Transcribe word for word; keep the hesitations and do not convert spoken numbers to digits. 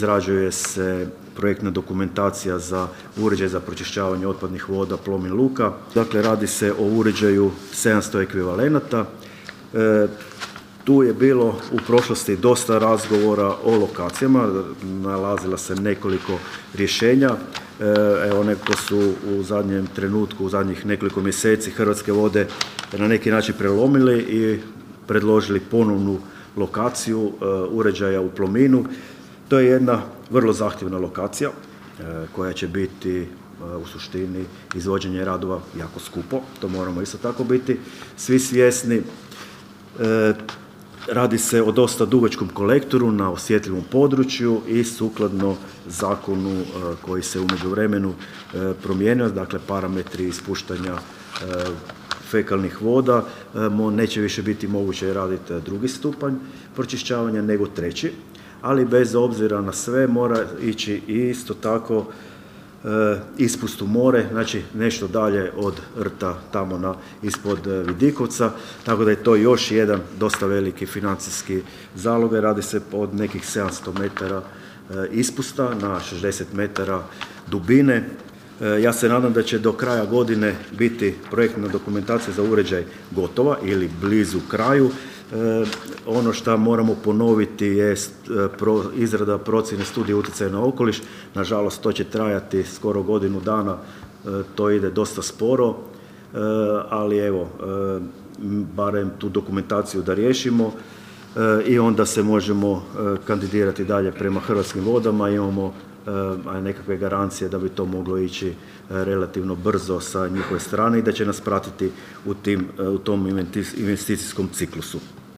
izrađuje se projektna dokumentacija za uređaj za pročišćavanje otpadnih voda Plomin luka. Dakle, radi se o uređaju sedamsto ekvivalenata. E, tu je bilo u prošlosti dosta razgovora o lokacijama, nalazila se nekoliko rješenja. Evo, neko su u zadnjem trenutku, u zadnjih nekoliko mjeseci Hrvatske vode na neki način prelomili i predložili ponovnu lokaciju uh, uređaja u Plominu. To je jedna vrlo zahtjevna lokacija uh, koja će biti uh, u suštini izvođenje radova jako skupo. To moramo isto tako biti svi svjesni. Uh, Radi se o dosta dugačkom kolektoru na osjetljivom području i sukladno zakonu uh, koji se u međuvremenu uh, promijenio, dakle parametri ispuštanja uh, fekalnih voda, neće više biti moguće raditi drugi stupanj pročišćavanja nego treći, ali bez obzira na sve mora ići isto tako ispust u more, znači nešto dalje od rta tamo na, ispod Vidikovca, tako da je to još jedan dosta veliki financijski zalog. Radi se od nekih sedamsto metara ispusta na šezdeset metara dubine. Ja se nadam da će do kraja godine biti projektna dokumentacija za uređaj gotova ili blizu kraju. E, ono što moramo ponoviti je pro, izrada procjene studije utjecaja na okoliš. Nažalost, to će trajati skoro godinu dana, e, to ide dosta sporo, e, ali evo, e, barem tu dokumentaciju da riješimo e, i onda se možemo e, kandidirati dalje prema Hrvatskim vodama. Imamo a nekakve garancije da bi to moglo ići relativno brzo sa njihove strane i da će nas pratiti u, tim, u tom investicijskom ciklusu.